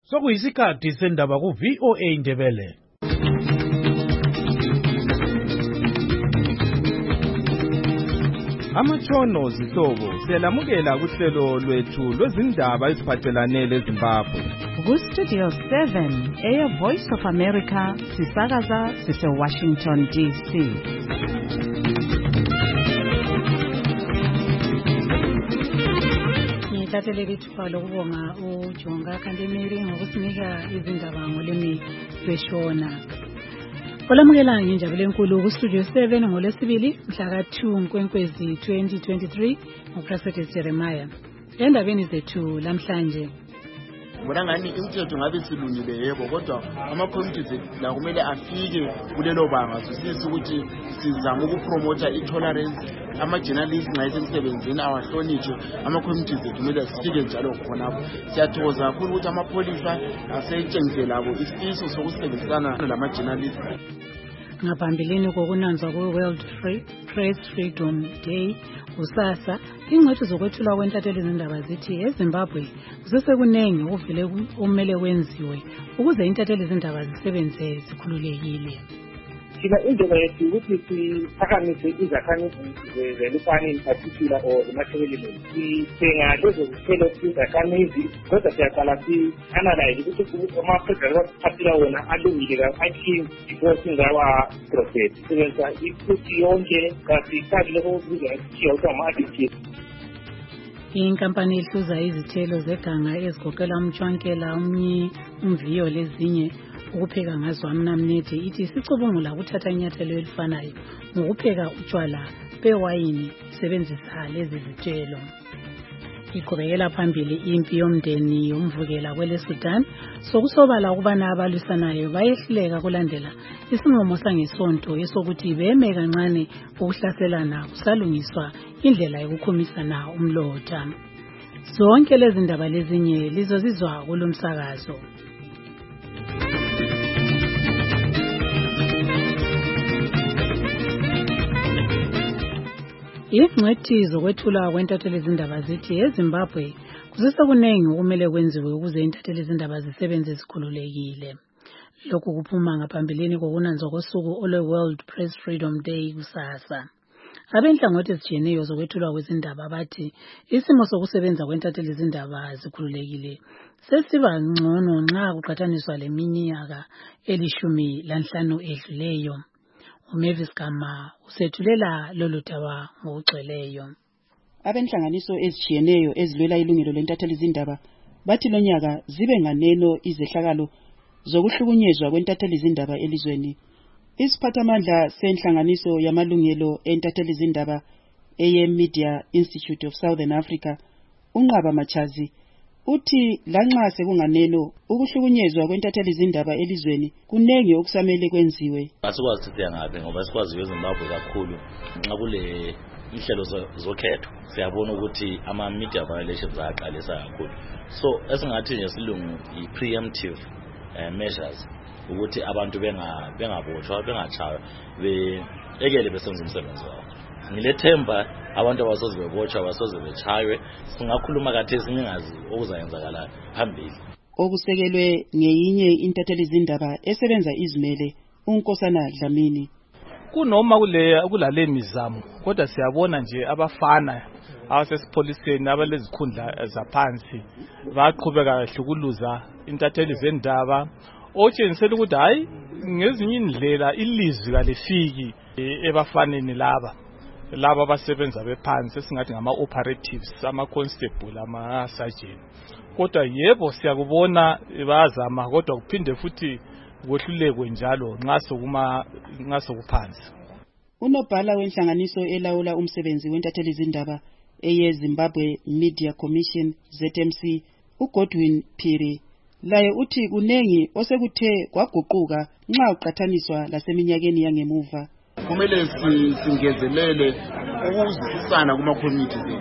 Sokuyisikhathi sendaba ku VOA Ndebele. Amatshono zihlobo siyalamukela kuhlelo lwethu lwezindaba eziphathelane leZimbabwe. Ku-Studio 7 Air Voice of America sisakaza sise-Washington DC. Ngithathelele ithuba lokubonga uJonga Kandemiri ngokusinika izindaba ngolimi lweshona. Olamukela nginjabule enkulu ku-Studio 7 ngolwesibili mhla ka-2 Nkwenkwezi 2023 nguProfessor Jeremiah. Endabeni zethu lamhlanje Bona ngani imithetho ngabe silungile yebo kodwa ama-communities la kumele afike kulelo banga sisizwe ukuthi sizama ukupromota i-tolerance, ama-journalists nxa esemsebenzini awahlonitshwe, ama-communities kumele sifike njalo khonapho. Siyathokoza kakhulu ukuthi amapholisa asetshengisele labo isifiso sokusebenzisana lama-journalists. Ngaphambilini kokunanzwa kwe-World Press Freedom Day kusasa, ingcwethi zokwethulwa kwentatheli zindaba zithi eZimbabwe kusesekunengi okuvele kumele kwenziwe ukuze intatheli zindaba zisebenze zikhululekile. Thina indlela yethu ukuthi siphakamise izakhamizi zelupane in particular or emathebeleni. Sithenga lezo zithelo izakhamizi kodwa siyaqala si-analyze ukuthi ama-program asiphathela wona alungile akhiwe before singawa process. Sibenzisa ifuthi yonke kasithathi lokho okubizwa kuthiwa ukuthi ama-additives. Inkampani ehluza izithelo zeganga ezigoqela umtshwankela, umviyo lezinye ukupheka ngazo amnamnede ithi sicubungula ukuthatha inyathelo elifanayo ngokupheka utshwala bewayini sebenzisa lezi zithelo. Iqhubekela phambili impi yomndeni yomvukela kweleSudan sokusobala ukubana abalwisanayo bayehluleka kulandela isinqumo sangesonto esokuthi beme kancane ukuhlaselana kusalungiswa indlela yokukhumisana umlotha. Zonke lezi ndaba lezinye lizozizwa kulomsakazo. Ingcwethi zokwethula kwentatheli zindaba zithi eZimbabwe kusesekunengi okumele kwenziwe ukuze intatheli zindaba zisebenze zikhululekile. Lokhu kuphuma ngaphambilini kokunanzwa kosuku olwe-World Press Freedom Day kusasa. Abenhlangothi ezitshiyeneyo zokwethulwa kwezindaba bathi isimo sokusebenza kwentatheli zindaba zikhululekile sesiba ngcono nxa kuqhathaniswa leminyaka 15 edluleyo. uMavis Gama usethulela lolu daba ngokugcweleyo. Abenhlanganiso ezitshiyeneyo ezilwela ilungelo lentatheli zindaba bathi lonyaka zibe nganeno izehlakalo zokuhlukunyezwa kwentatheli zindaba elizweni. Isiphathamandla senhlanganiso yamalungelo entatheli zindaba eye-Media Institute of Southern Africa, uNqaba Machazi, uthi lanxa sekunganeno ukuhlukunyezwa kwentatheli zindaba elizweni kunengi okusamele kwenziwe. Asikwazi ukuthi siyangabe ngoba sikwazi eZimbabwe kakhulu nxa kule inhlelo zokhetho siyabona ukuthi ama-media violations ayaqalisa kakhulu. So esingathi nje silungu i-preemptive measures ukuthi abantu bengabotshwa bengatshaywa ekele besenza umsebenzi wabo. Ngilethemba abantu abasoze bebotshwa abasoze betshaywe singakhuluma kathesi singazi okuzayenzakala phambili. Okusekelwe ngeyinye intatheli zindaba esebenza izimele uNkosana Dlamini. Kunoma kulale mizamo kodwa siyabona nje abafana abasesipholiseni abalezikhundla zaphansi baqhubeka kahlukuluza intatheli zendaba otshengisela ukuthi hayi ngezinye indlela ilizwi kalifiki ebafaneni laba abasebenza bephansi esingathi ngama-operatives, ama-constable, ama-sergeant. Kodwa yebo siyakubona bayazama kodwa kuphinde futhi kwehlulekwe njalo nxa sokuphansi. Unobhala wenhlanganiso elawula umsebenzi wentatheli zindaba eye-Zimbabwe Media Commission ZMC, uGodwin Phiri, laye uthi kunengi osekuthe kwaguquka nxa uqhathaniswa laseminyakeni yangemuva. Kumele singezelele ukuzwisisana kuma-communities ethu.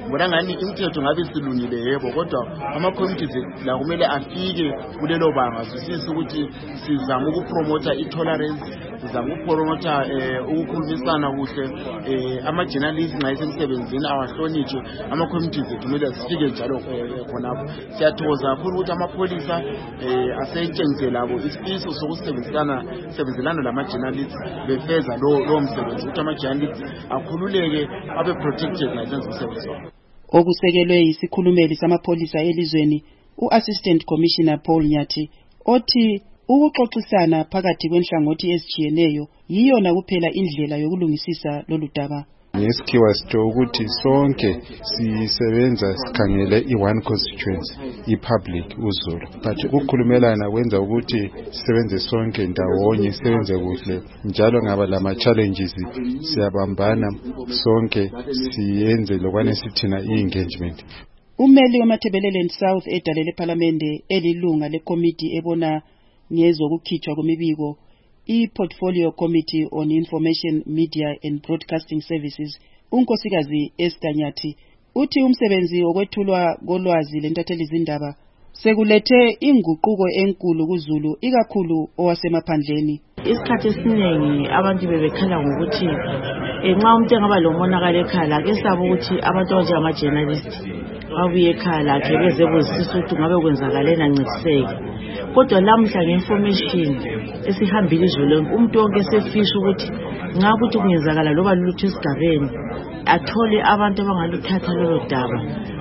ngibona ngani imithetho ngabe silungile yebo, kodwa ama-communities la kumele afike kulelo banga zwisise ukuthi sizama ukupromota i-tolerance, sizama ukupromota ukukhulumisana kuhle, ama-journalists nxa esemsebenzini awahlonitshwe, ama-communities ethu kumele sifike njalo khonapho. Siyathokoza kakhulu ukuthi amapholisa asentshengise labo isifiso sokusebenzelana lama-journalists befeza lowo msebenzi ukuthi ama-journalists akhululeke abe protected ngasenza umsebenzi wabo. Okusekelwe yisikhulumeli samapholisa elizweni u-Assistant Commissioner Paul Nyathi othi ukuxoxisana phakathi kwenhlangothi ezijiyeneyo yiyona kuphela indlela yokulungisisa lolu daba. Ngesikhiwa sitsho ukuthi sonke sisebenza sikhangele i-one constituency, i-public uZulu, but ukukhulumelana kwenza ukuthi sisebenze sonke ndawonye, sisebenze kuhle, njalo ngaba lama-challenges siyabambana sonke siyenze lokwane sithina i-engagement. Ummeli weMatabeleland South edalele ePhalamende elilunga lekomiti ebona ngezokukhitshwa kwemibiko i-Portfolio Committee on Information, Media and Broadcasting Services, unkosikazi Esther Nyathi, uthi umsebenzi wokwethulwa kolwazi lentatheli zindaba sekulethe inguquko enkulu kuZulu, ikakhulu owasemaphandleni. Isikhathi esiningi abantu bebekhala ngokuthi nxa umuntu engaba lomonakalo ekhala ke sabo ukuthi abantu abanjengama-journalist babuye ekhala lakhe bezebuzisisa ukuthi ngabe kwenzakaleni ancediseke. Kodwa lamhla nge-information esihambile izwe lonke, umuntu wonke esefisha ukuthi nxa ukuthi kungenzakala loba lutho esigabeni athole abantu abangaluthatha lolo daba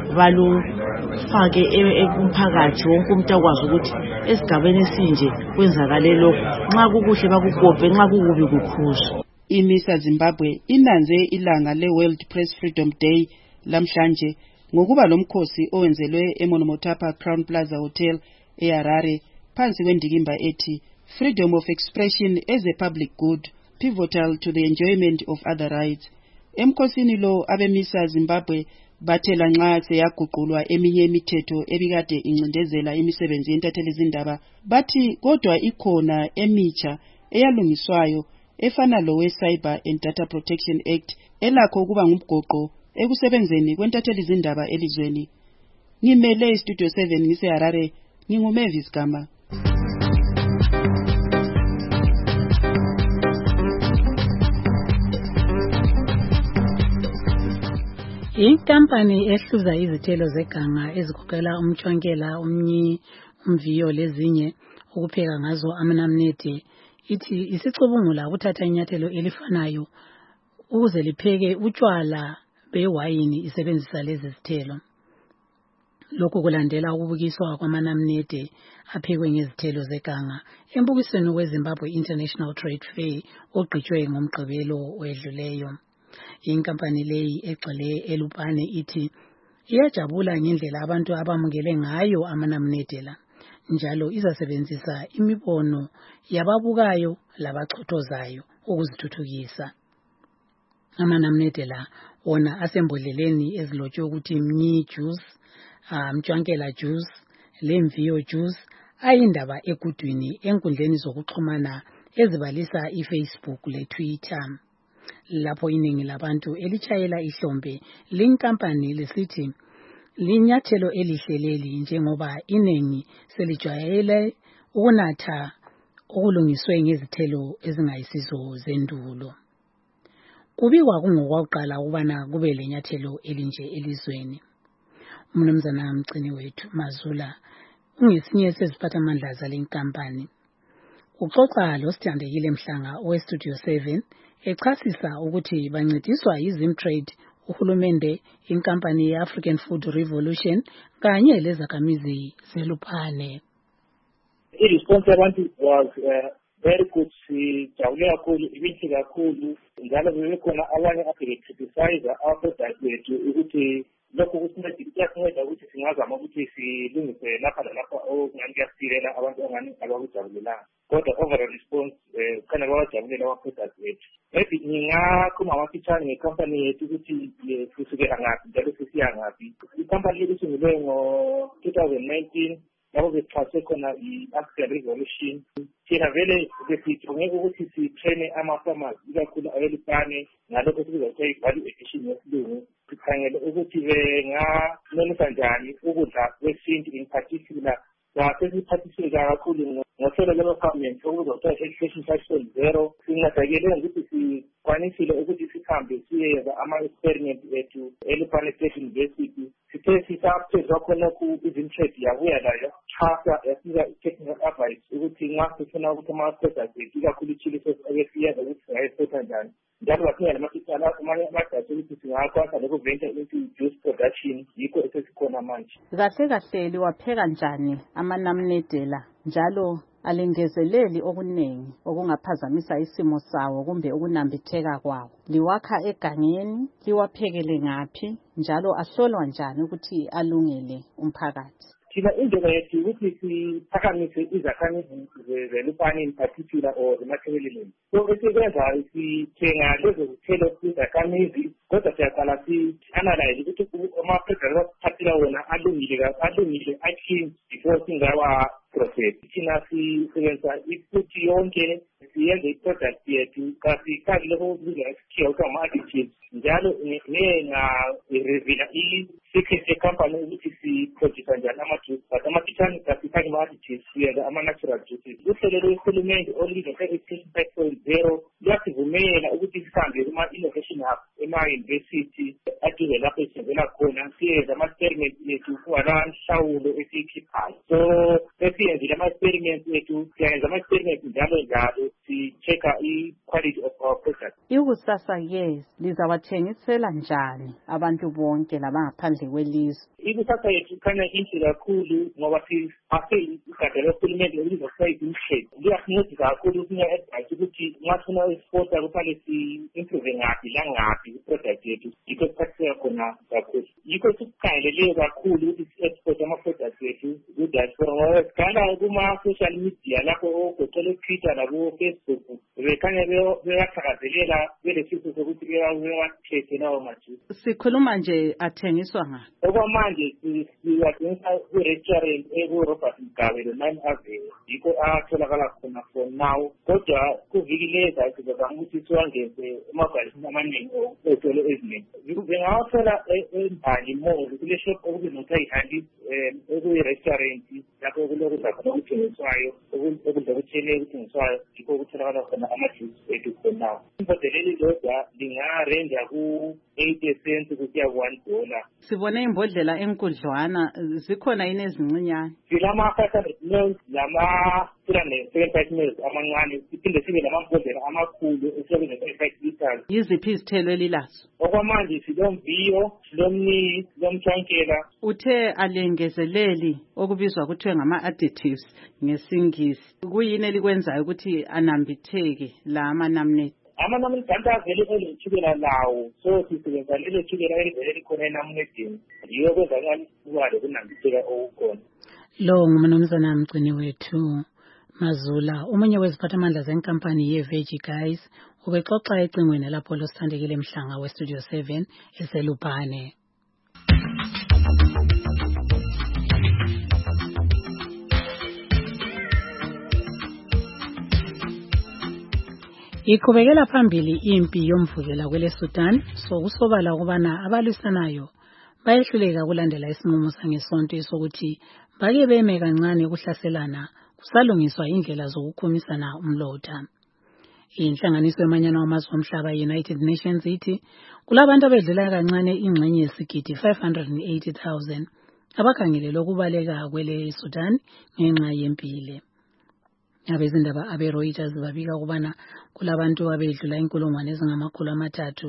balufake emphakathi, wonke umuntu akwazi ukuthi esigabeni esinje kwenzakale lokho, nxa kukuhle bakugobhe, nxa kukubi kukhuzwe. IMISA Zimbabwe inanze ilanga le-World Press Freedom Day lamhlanje ngokuba lomkhosi owenzelwe eMonomotapa Crown Plaza Hotel eHarare phansi kwendikimba ethi Freedom of Expression as a Public Good, Pivotal to the Enjoyment of Other Rights. Emkhosini lo abeMISA Zimbabwe bathela nxa seyaguqulwa eminye imithetho ebikade incindezela imisebenzi yentatheli zindaba, bathi kodwa ikhona emitsha eyalungiswayo efana lowe Cyber and Data Protection Act elakho ukuba ngumgoqo ekusebenzeni kwentatheli zindaba elizweni. Ngimele iStudio 7 ngiseHarare, nginguMavis Gama. Inkampani ehluza izithelo zeganga ezikhokhela umtshwankela, umviyo lezinye ukupheka ngazo amanamnede ithi isicubungula ukuthatha inyathelo elifanayo ukuze lipheke utshwala bewayini isebenzisa lezi zithelo. Lokhu kulandela ukubukiswa kwamanamnede aphekwe ngezithelo zeganga embukisweni weZimbabwe International Trade Fair ogqitshwe ngomgqibelo wedluleyo. Inkampani leyi egxile eLupane ithi iyajabula ngendlela abantu abamukele ngayo amanamnede la, njalo izasebenzisa imibono yababukayo labachothozayo ukuzithuthukisa. Amanamnede la wona asembodleleni ezilotshwe ukuthi mnyi juice, mtshwankela juice, lemviyo juice, ayindaba egudwini enkundleni zokuxhumana ezibalisa iFacebook leTwitter. Lapho iningi labantu elitshayela ihlombe linkampani lisithi linyathelo elihleleli njengoba iningi selijwayele ukunatha okulungiswe ngezithelo ezingayisizo zendulo. Kubikwa kungokwaqala ukubana kube lenyathelo elinje elizweni. Umnumzana mgcini wethu Mazula ungesinye seziphathamandla zale nkampani. Uxoxa loSithandekile Mhlanga weStudio 7 echasisa ukuthi bancediswa yiZimtrade, uhulumende, inkampani ye-African Food Revolution kanye lezakhamizi zeLupane. I-response yabantu was very good. Sijabule kakhulu, ibinhle kakhulu, njalo bebekhona abanye abecriticize our-product wethu ukuthi lokho kuyasinceda ukuthi singazama ukuthi silungise lapha lalapha okungani kuyasilela abantu angani abakujabulelanga. Kodwa overall response khona bawajabulela our-product wethu. Maybe ngingakhuluma amafitshane ngekhampani yethu ukuthi kusukela ngaphi njalo sisiya ngaphi. Ikhampani yethu isungulwe ngo-2019 lapho besixhase khona i-African Revolution. Thina vele besijonge ukuthi sitraine ama-farmers ikakhulu abelupane ngalokho sikuzakuthiwa i-value addition yesilungu. sikhangele ukuthi benganelisa njani ukudla kwesintu in particular sesiphathisile kakhulu ngohlelo lwe-government okubizwa kuthiwa Education 5.0. Sincedakele ngokuthi sikwanisile ukuthi sihambe siyenza ama-experiment ethu eLupane State University. Sithe sisaphezwa khonokho izintrade yabuya layo chasa yasinika i-technical advice ukuthi nxa sifuna ukuthi ama-products ethu ikakhulu ichiliso ebesiyenza ukuthi singayiphetha njani, njalo baphinde amanye amadasi ukuthi singakwanisa lokuventa into juice production. Yikho esesikhona manje. Kahle kahle liwapheka njani amanamnedela njalo alengezeleli okuningi okungaphazamisa isimo sawo kumbe ukunambitheka kwawo? Liwakha egangeni, liwaphekele ngaphi njalo ahlolwa njani ukuthi alungele umphakathi? Thina indlela yethu ukuthi siphakamise izakhamizi zeLupane in particular or emathebeleleni. So esikwenzayo sithenga lezo zithelo izakhamizi, kodwa siyaqala si-analyze ukuthi ama-products asiphathela wona alungile a-clean before singawa-process. Thina sisebenzisa ifuthi yonke siyenze i-product yethu kasifaki lokho okubizwa ngesikhiwa kuthiwa ama-additives, njalo ngenga-revela i-secret yecompany ukuthi siproduce njani ama-juice, but ama-kitchen kasifaki ama-additives, siyenza ama-natural juices. Uhlelo lwehulumende olubizwa nge-Education 5.0 luyasivumela ukuthi sihambe kuma-innovation hub ema-university aduze lapho esenzela khona, siyenze ama-experiments ethu kungalanhlawulo esiyikhiphayo. So esiyenzile ama-experiments ethu, siyenza ama-experiments njalo si-check-a i-quality of our products. Ikusasa-ke lizawathengisela njani abantu bonke labangaphandle kwelizwe? Ikusasa yethu ikhanya inhle kakhulu ngoba siphathe igada lohulumende olubizwa kuthiwa i-Intrade. Liyasincedisa kakhulu ukunya-advise ukuthi nxa sifuna u-exporta kufanele si-improve ngaphi langaphi i-product yethu. Yikho siphathiseka khona kakhulu. Yikho sikukhangeleleyo kakhulu ukuthi si-export ama-products ethu ku-diaspora ngoba sigala kuma-social media lapho ogoqela Twitter labo-Facebook bekhanya beyathakazelela belesifiso sokuthi bewathethe lawo majuice. Sikhuluma nje athengiswa ngaphi? Okwamanje siwathengisa ku-restaurant eku-Robert Mugabe lo-9 Avenue. Yikho atholakala khona for now. Kodwa kuviki leza sizazama ukuthi siwangeze emabhalisini amaningi ezitolo eziningi. Bengawathola eMbali Mall kule shop okubizwa kuthiwa i-Handy ekuyi-restaurant lapho okulokudla khona okuthengiswayo, okudla okutshiyeneyo okuthengiswayo. Yikho okutholakala khona ama-juice ethu for now. Imbodlela elilodwa lingarenja ku-80 cents kusiya ku$1. Sibone imbodlela enkudlwana, zikhona yini ezincinyane? Silama-500 ml lama-375 ml amancane, siphinde sibe lamambodlela amakhulu esiyoku-5 liters. Yiziphi izithelo elilazo? Okwamanje silomviyo, silomniki, silomtshwankela. Uthe alengezeleli okubizwa kuthiwe ngama-additives ngesingisi. Kuyini elikwenzayo ukuthi anambitheke la amanamnede? Amanamnede kanti avele eletshukela lawo, so sisebenzisa lelo tshukela elivele likhona enamnedeni. Yiyo kwenza ngani kuba lokunambitheka okukhona. Lo ngumnumzana mgcini wethu Mazula, omunye weziphathamandla zenkampani ye-Veggie Guys, ubexoxa ecingweni lapho losithandekile Mhlanga we-Studio 7 eseLupane. Iqhubekela phambili impi yomvukela kwele Sudan, sokusobala ukubana abalwisanayo bayehluleka kulandela isinqumo sangesonto sokuthi bake beme kancane ukuhlaselana kusalungiswa indlela zokukhumisana umlotha. Inhlanganiso yamanyano wamazwe omhlaba United Nations ithi kulabantu abedlula kancane ingxenye yesigidi 580,000 abakhangelelwe ukubaleka kwele Sudan ngenxa yempilo. Abezindaba abe-Reuters babika ukubana kulabantu abedlula inkulungwane ezingama-330,000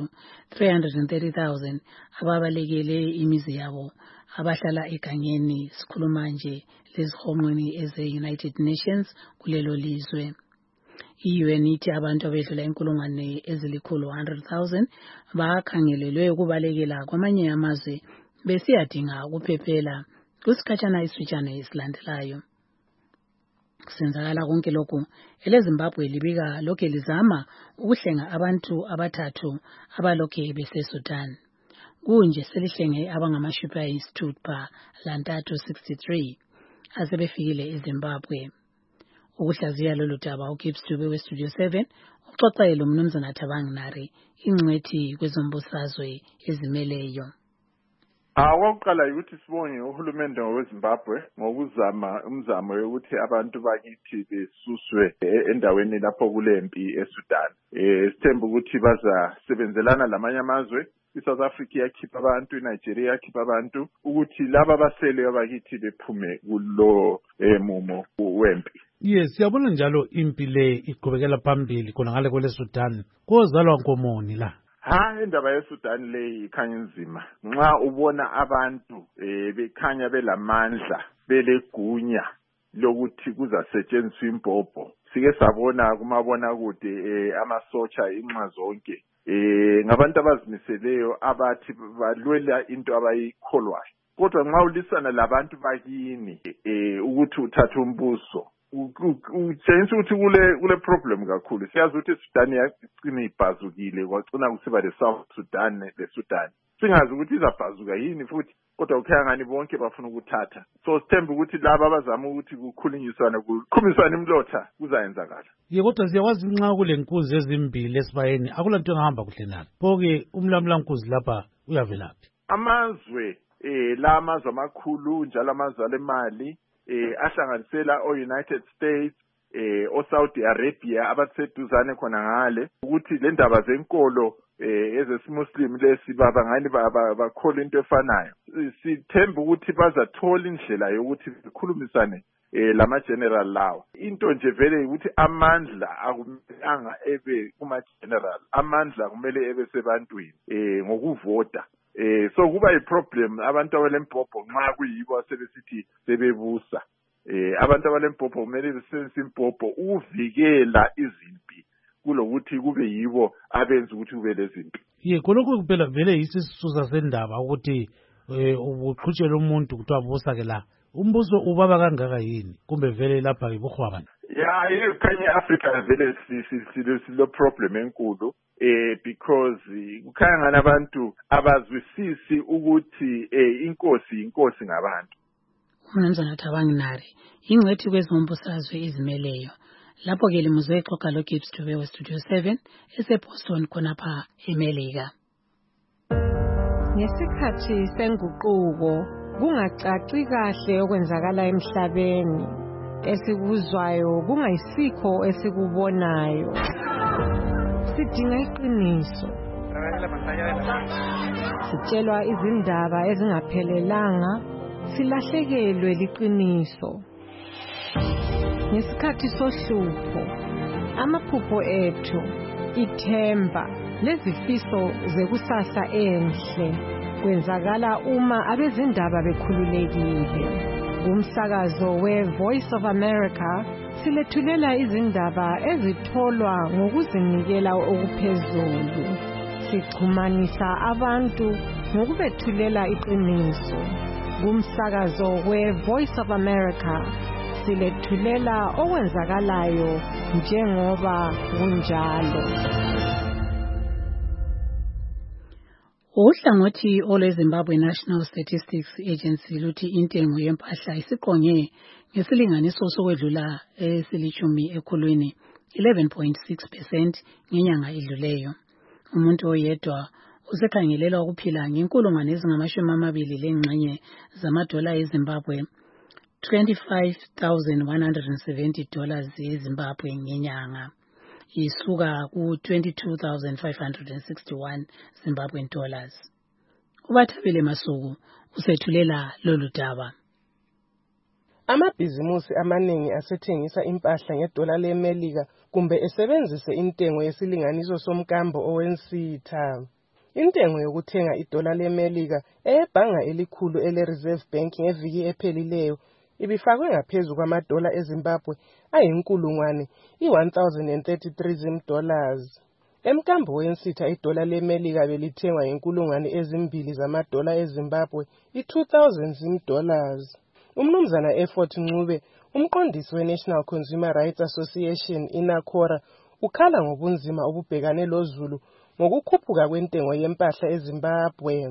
ababalekele imizi yabo abahlala egangeni. Sikhuluma nje lezihonqweni eze-United Nations kulelo lizwe. I-UN ithi abantu abedlula inkulungwane ezili-100,000 bakhangelelwe ukubalekela kwamanye amazwe besiyadinga ukuphephela kusikhatshana isifitshane esilandelayo. Kusenzakala konke lokhu eleZimbabwe libika lokhe lizama ukuhlenga abantu abathathu abalokhe beseSudan. Kunje selihlenge abangamashupha ayisithupha lantathu 63 asebefikile eZimbabwe. Ukuhlaziya lolu daba uGibbs Dube weStudio 7 uxoxele uMnumzana Thabang Nari ingcwethi kwezombusazwe ezimeleyo. Okokuqala ukuthi sibonge uhulumende weZimbabwe ngokuzama umzamo yokuthi abantu bakithi besuswe endaweni lapho kulempi eSudan. Sithemba ukuthi bazasebenzelana lamanye amazwe. iSouth Africa yakhipha abantu, iNigeria yakhipha abantu ukuthi laba basele abakithi bephume kulo mumo wempi. Yes, siyabona njalo impi le iqhubekela phambili khona ngale kwele Sudan. Kozalwa nkomoni la. Indaba yeSudan le ikhanya inzima. Nxa ubona abantu bekhanya belamandla, belegunya lokuthi kuzasetshenziswa impompo. Sike sabona kumabona kude amasotsha inxa zonke. Ngabantu abazimiseleyo abathi balwela into abayikholwayo. Kodwa nxa ulisana labantu bakini ukuthi uthathe umbuso utshengisa ukuthi kule problem kakhulu. Siyazi ukuthi iSudan yagcina ibhazukile kwagcina kusiba leSouth Sudan leSudan. Singazi ukuthi izabhazuka yini futhi kodwa ukhaya ngani bonke bafuna ukuthatha. So sithemba ukuthi laba abazama ukuthi kukhulunyiswana kuqhumiswana imlotha kuzayenzakala. Kodwa siyakwazi nxa kule nkunzi ezimbili esibayeni akulanto engahamba kuhle nalo. Phoke umlamla nkunzi lapha uyavelaphi. Amazwe la amazwe amakhulu njalo amazwe alemali ahlanganisela o-United States, o-Saudi Arabia abaseduzane khona ngale ukuthi le ndaba zenkolo ezesimuslim lesi babangani bakholwa into efanayo. Sithemba ukuthi bazathola indlela yokuthi bekhulumisane lama general lawa. Into nje vele ukuthi amandla akumelanga ebe kuma general, amandla kumele ebe sebantwini ngokuvota. So kuba iproblem abantu abalempopho nxa kuyibo asebesithi sebebusa. Abantu abalempopho kumele besebenzise impopho ukuvikela izimpi kulokuthi kube yibo abenza ukuthi kube lezimpi. Khonokho kuphela vele isisusa sendaba ukuthi ubuqhutshela umuntu kuthiwa busa ke la. Umbuso ubaba kangaka yini kumbe vele lapha ibukhwabana? Khanya Africa vele silo problem enkulu. Because kukhanya ngani abantu abazwisisi ukuthi inkosi ngabantu. Umnumzana Thabang Nari ingcwethi kwezombusazwe ezimeleyo. Lapho ke limuzwe exoxa loGibbs Dube weStudio 7 eseBoston khonapha eMelika. Ngesikhathi senguquko kungacaci kahle okwenzakala emhlabeni, esikuzwayo kungayisikho esikubonayo. Sidinga iqiniso. Sitshelwa izindaba ezingaphelelanga, silahlekelwe liqiniso. Ngesikhathi sohlupho, amaphupho ethu, ithemba, lezifiso zekusasa enhle kwenzakala uma abezindaba bekhululekile. Kumsakazo we-Voice of America silethulela izindaba ezitholwa ngokuzinikela okuphezulu. Sichumanisa abantu ngokubethulela iqiniso. Kumsakazo we-Voice of America silethulela okwenzakalayo njengoba kunjalo. Uhlangothi olweZimbabwe National Statistics Agency luthi intengo yempahla isiqonge ngesilinganiso sokwedlula esilishumi ekhulwini 11.6% ngenyanga edluleyo. Umuntu oyedwa usekhangelelwa ukuphila ngenkulungwane ezingamashumi lengxenye zamadola eZimbabwe, $25,170 eZimbabwe ngenyanga. Isuka ku $22,561 Zimbabwean dollars. Ubathabile Masuku usethulela lolu daba. Amabhizimusi amaningi asethengisa impahla ngedola leMelika kumbe esebenzise intengo yesilinganiso somkambo owensitha. Intengo yokuthenga idola leMelika ebhanga elikhulu ele-Reserve Bank ngeviki ephelileyo ibifakwe ngaphezulu kwamadola eZimbabwe $1,033 zimdollars. Emkambo wensitha idola leMelika belithengwa $2,000 zamadola eZimbabwe, $2,000 zimdollars. Umnumzana Effort Ncube, umqondisi we-National Consumer Rights Association iNACORA, ukhala ngobunzima obubhekane lozulu ngokukhuphuka kwentengo yempahla eZimbabwe.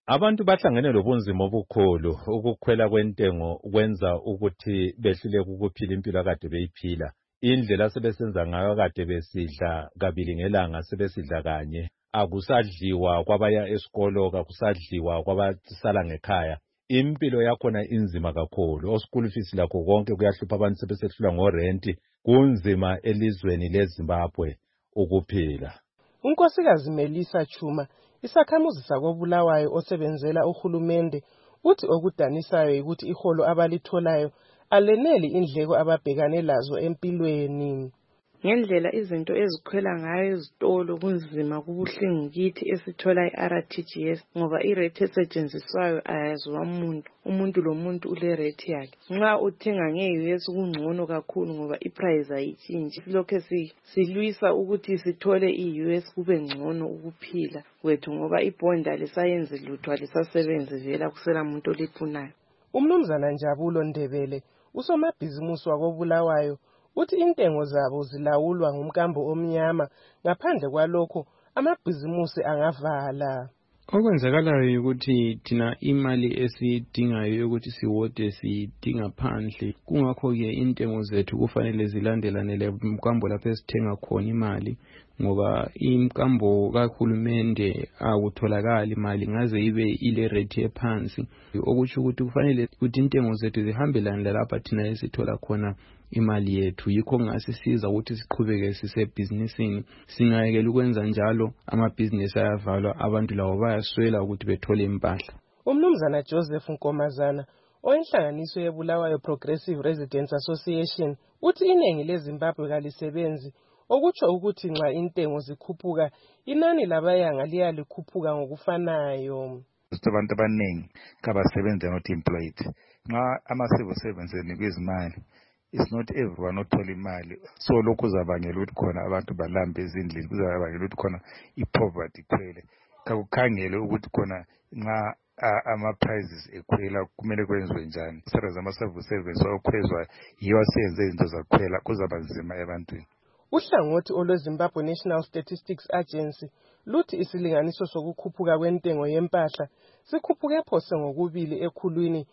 Abantu bahlangene lobunzima obukhulu. Ukukhwela kwentengo kwenza ukuthi behluleke ukuphila impilo akade beyiphila. Indlela sebesenza ngayo kade besidla kabili ngelanga sebesidla kanye. Akusadliwa kwabaya esikolo, akusadliwa kwabasala ngekhaya. Impilo yakhona inzima kakhulu. Oschool fees lakho konke kuyahlupha abantu sebesehlula ngorenti. Kunzima elizweni leZimbabwe ukuphila. Unkosikazi Melissa Chuma, isakhamuzi sakoBulawayo osebenzela uhulumende, uthi okudanisayo ukuthi iholo abalitholayo aleneli indleko ababhekane lazo empilweni. Ngendlela izinto ezikhwela ngayo ezitolo kunzima kubuhlungu kithi esithola iRTGS ngoba irate esetshenziswayo ayaziwa umuntu lomuntu ule rate yakhe. Nxa uthenga nge-US kungcono kakhulu ngoba iprice ayitshintshi. Lokho silwisa ukuthi sithole i-US kube ngcono ukuphila kwethu ngoba ibhondi alisayenzi lutho alisasebenzi vela kusela muntu olifunayo. Umnumzana Njabulo Ndebele, usomabhizimusi wakoBulawayo, uthi intengo zabo zilawulwa ngumkambo omnyama, ngaphandle kwalokho amabhizimusi angavala. Okwenzakalayo ukuthi thina imali esidingayo ukuthi siwode sidinga phandle, kungakho ke intengo zethu kufanele zilandelane lemkambo lapho esithenga khona imali, ngoba imkambo kahulumende akutholakala imali ngaze ibe ile rate ephansi, okutsho ukuthi kufanele ukuthi intengo zethu zihambelane lalapha thina esithola khona imali yethu. Yikho ngasisiza ukuthi siqhubeke sisebhizinisini. Singayekela ukwenza njalo amabhizinisi ayavalwa, abantu labo bayaswela ukuthi bethole impahla. Umnumzana Joseph Nkomazana, oyinhlanganiso yeBulawayo Progressive Residents Association, uthi iningi leZimbabwe kalisebenzi, okutsho ukuthi nxa intengo zikhuphuka inani labayanga liyalikhuphuka ngokufanayo. Abantu abaningi kabasebenza not employed. Nxa ama-civil servants enikwa izimali, it's not everyone othola imali. So lokhu kuzabangela ukuthi khona abantu balambe ezindlini, kuzabangela ukuthi khona i-poverty ikhwele. Kakukhangele ukuthi khona nxa ama-prices ekhwela kumele kwenziwe njani. Isara zama-civil service okhwezwa yiyo aseyenze izinto zakhwela, kuzaba nzima ebantwini. Uhlangothi olweZimbabwe National Statistics Agency luthi isilinganiso sokukhuphuka kwentengo yempahla sikhuphuke phose ngokubili ekhulwini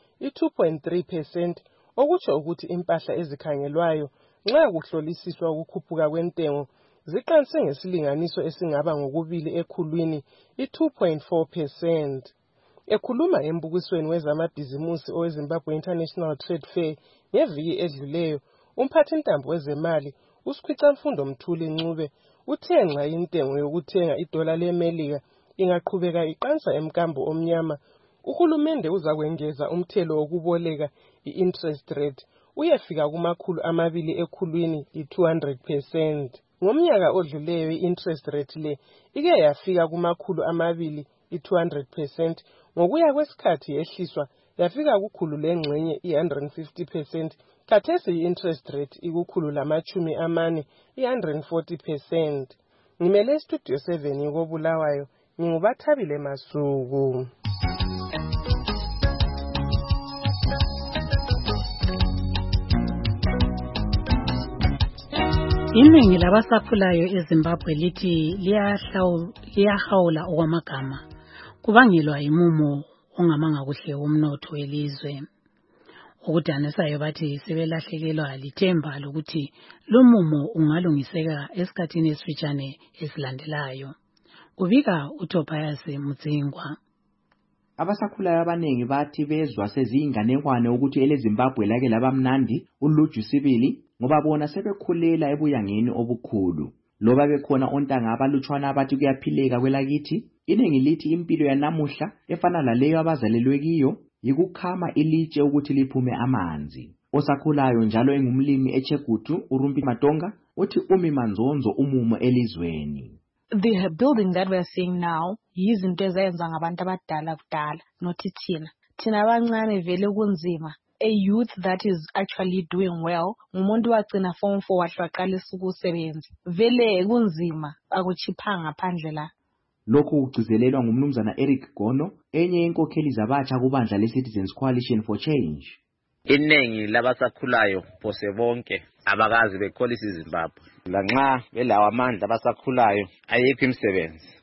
i-2.3%, okutsho ukuthi impahla ezikhangelwayo nxa kuhlolisiswa ukukhuphuka kwentengo ziqanse ngesilinganiso esingaba ngokubili ekhulwini i-2.4%. Ekhuluma embukisweni wezamabhizimusi oweZimbabwe International Trade Fair ngeviki edluleyo, umphathintambo wezemali uSikhwicamfundo Mthuli Ncube uthe nxa intengo yokuthenga idola leMelika ingaqhubeka iqansa emkambo omnyama, uhulumende uzakwengeza umthelo wokuboleka i-interest rate uyefika kuma-200 ekhulwini i-200%. Ngomnyaka odluleyo i-interest rate le ike yafika kuma-200 i-200%, ngokuya kwesikhathi yehliswa yafika kukhulu lengxenye i-150%. Khathesi i-interest rate ikukhulu lama-40 i-140%. Ngimele Studio 7 yokoBulawayo, nginguBathabile Masuku. Iningi labasakhulayo eZimbabwe lithi liyahawula okwamagama kubangelwa yimumo ongamanga kuhle womnotho welizwe. Okudanisayo bathi sebelahlekelwa lithemba lokuthi lo mumo ungalungiseka esikhathini esifitshane esilandelayo. Kubika uTobias Mudzingwa. Abasakhulayo abanengi bathi bezwa seziyinganekwane ukuthi eleZimbabwe lake labamnandi uluju sibili ngoba bona sebekhulela ebuyangeni obukhulu. Loba bekhona ontanga abalutshwana abathi kuyaphileka kwelakithi, iningi lithi impilo yanamuhla efana laleyo abazalelwe kiyo yikukhama ilitshe ukuthi liphume amanzi. Osakhulayo njalo engumlimi eChegutu uRumpi Matonga uthi umi manzonzo umumo elizweni. The building that we are seeing now yizinto ezenza ngabantu abadala kudala, not thina abancane vele kunzima. A youth that is actually doing well, umuntu wagcina form 4 wahlaqalisa ukusebenza. Vele kunzima, akuchiphanga phandle la. Lokhu kugcizelelwa ngumnumzana Eric Gono, enye inkokheli zabatsha kubandla leCitizens Coalition for Change. Iningi labasakhulayo phose bonke abakazi bekholisa iZimbabwe. Lanxa belawa amandla abasakhulayo ayikho imisebenzi.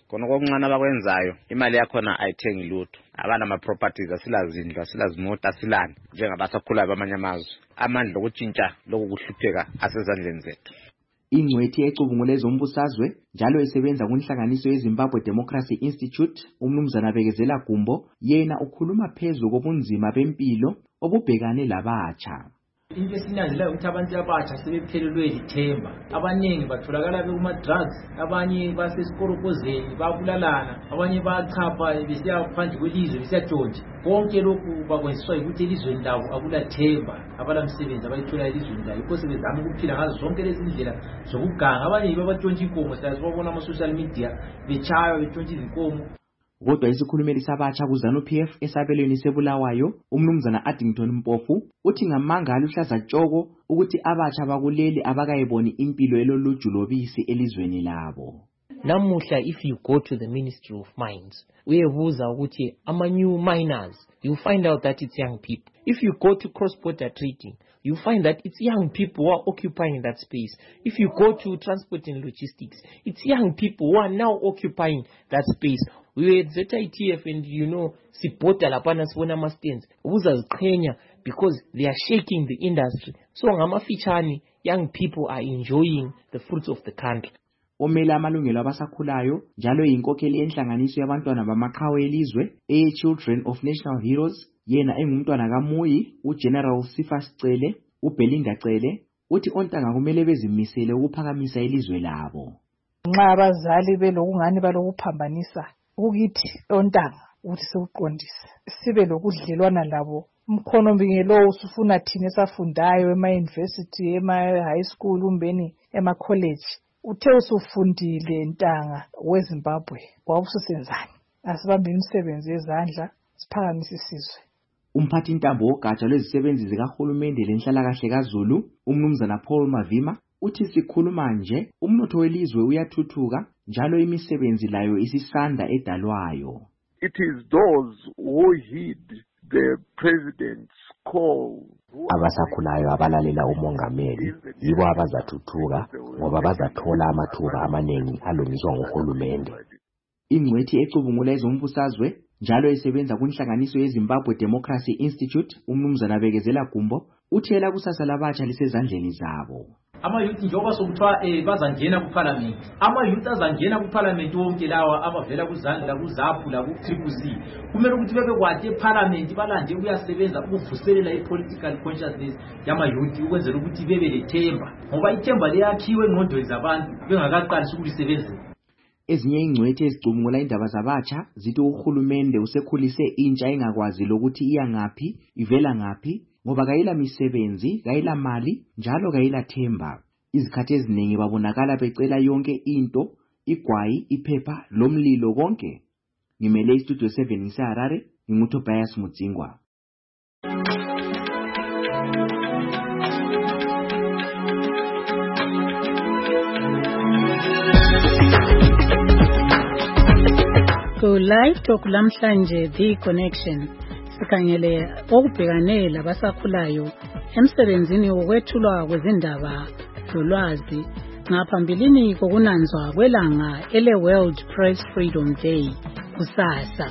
khona kokuncane abakwenzayo imali yakhona ayithengi lutho. Abana ama-properties asilazindlu asilazimota asilani njengabasakhulayo bamanye amazwe. Amandla okutshintsha lokhu kuhlupheka asezandleni zethu. Ingcwethi ecubungule ezombusazwe njalo esebenza kunhlanganiso yeZimbabwe Democracy Institute umnumzana Bekezela Gumbo yena ukhuluma phezulu kobunzima bempilo obubhekane labatsha. Into esinanzileyo ukuthi abantu abatsha sebephelelwe lithemba. Abaningi batholakala bekuma-drugs, abanye basesikorokuzeni babulalana, abanye bayachapha besiya phandle kwelizwe besiyatshontsha. Konke lokhu bakwenziswa yikuthi elizweni labo akulathemba, abalamsebenzi abayithola elizweni labo. Yikho sebezama ukuphila ngazo zonke lezi ndlela zokuganga. Abanye babatshontsha inkomo, siyazibona ama-social media betshaywa betshontsha izinkomo. Kodwa isikhulumeli sabatsha kuZANU-PF esabelweni seBulawayo umnumzana Addington Mpofu uthi ngamangala uhlaza tshoko ukuthi abatsha bakuleli abakayiboni impilo eloluju lobisi elizweni labo. Namuhla if you go to the Ministry of Mines uyebuza ukuthi ama-new miners, you find out that it's young people. If you go to cross-border trading, you find that it's young people who are occupying that space. If you go to transport and logistics, it's young people who are now occupying that space. We were at ZITF and sipota lapana sibona ama-stands. Ubuzaziqhenya because they are shaking the industry. So ngamafitshane, young people are enjoying the fruits of the country. Omela amalungelo abasakhulayo njalo yinkokheli enhlanganiso yabantwana bamaqhawe elizwe Children of National Heroes yena engumntwana kaMuyi uGeneral Sifa Sicele uBelinda Cele uthi ontanga kumele bezimisele ukuphakamisa ilizwe labo. Nxa abazali belokungani balokuphambanisa ukithi ontanga ukuthi sekuqondise sibe lokudlelwana labo. Umkhono mbingelo usufuna thina esafundayo ema-university, ema-high school, umbeni ema-college. Uthe usufundile ntanga weZimbabwe wawususenzani? Asibambe imisebenzi yezandla siphakamise isizwe. Umphathi intambo wogatsha lwezisebenzi zikahulumende lenhlalakahle kaZulu umnumzana Paul Mavima uthi sikhuluma nje umnotho welizwe uyathuthuka njalo imisebenzi layo isisanda edalwayo. It is those who heed the president's call. Abasakhulayo abalalela umongameli yibo abazathuthuka ngoba bazathola amathuba amaningi alungiswa nguhulumende. Ingcwethi ecubungula ezombusazwe njalo esebenza kunhlanganiso yeZimbabwe Democracy Institute umnumzana Bekezela Gumbo uthela kusasa labatsha lisezandleni zabo. Ama-youth njengoba sokuthiwa bazangena kuparliament. Ama-youth azangena kuparliament wonke lawa abavela kuzandla kuZAPU laku-CCC. Kumele ukuthi bebekwathi eparliament balande ukuyasebenza ukuvuselela i-political consciousness yama-youth ukwenzela ukuthi bebe lethemba. Ngoba ithemba liyakhiwe engqondweni zabantu bengakaqalisi ukulisebenzisa. Ezinye ingcwethi ezicubungula indaba zabatsha zithi uhulumende usekhulise intsha engakwazi lokuthi iya ngaphi ivela ngaphi ngoba kayila misebenzi, kayila mali njalo kayila themba. Izikhathi eziningi babonakala becela yonke into, igwayi, iphepha, lomlilo konke. Ngimele istudio 7 ngiseHarare, nginguTobias Mudzingwa. Go live talk lamhlanje The Connection sikhangele okubhekane labasakhulayo emsebenzini wokwethulwa kwezindaba lolwazi ngaphambilini kokunanzwa kwelanga ele World Press Freedom Day kusasa.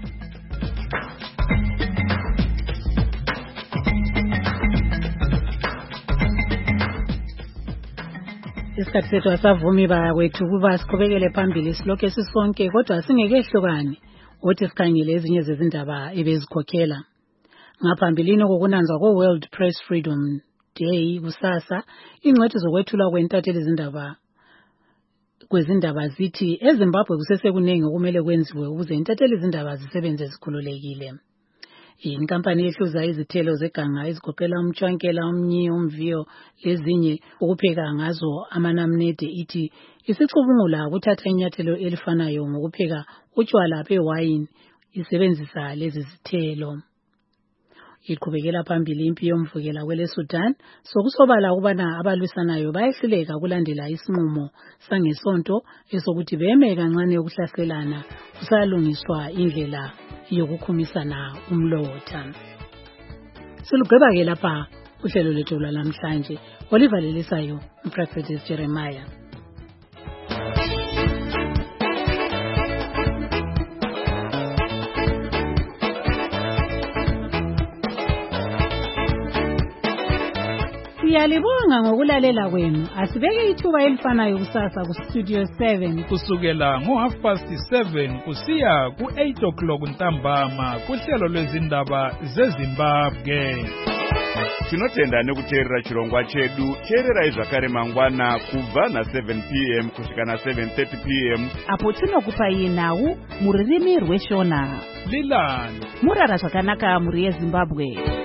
Isikhathi sethu asavumi bakwethu kuba siqhubekele phambili silokhu sisonke kodwa singekehlukani ukuthi sikhangele ezinye zezindaba ebezikhokhela. Ngaphambilini kokunanzwa ko-World Press Freedom Day kusasa, ingcwethi zokwethulwa kwentatheli kwezindaba zithi eZimbabwe kusesekuningi okumele kwenziwe ukuze intatheli izindaba zisebenze zikhululekile. Inkampani ehluza izithelo zeganga ezigoqela umtshwankela, umnyi, umviyo lezinye ukupheka ngazo amanamnede ithi isicubungula ukuthatha inyathelo elifanayo ngokupheka utshwala bewayini isebenzisa lezi zithelo. Iqhubekela phambili impi yomvukela kweleSudan sokusobala ukubana abalwisanayo bayehluleka kulandela isinqumo sangesonto esokuthi beme kancane ukuhlaselana kusalungiswa indlela yokukhumisana umlotha. Silugqeba-ke lapha uhlelo lethu lwalamhlanje. Oliver Lelisayo, uProfessor Jeremiah. Siyalibonga ngokulalela kwenu. Asibeke ithuba elifanayo kusasa kuStudio 7 kusukela ngo7:30 kusiya ku8 ntambama kuhlelo lwezindaba zeZimbabwe. Tinotenda nekuteerera chirongwa chedu. Teererai zvakare mangwana kubva na7 p.m. kusvika na7:30 p.m. apo tinokupai nhau mururimi rweshona. Lilani murara zvakanaka muri yeZimbabwe.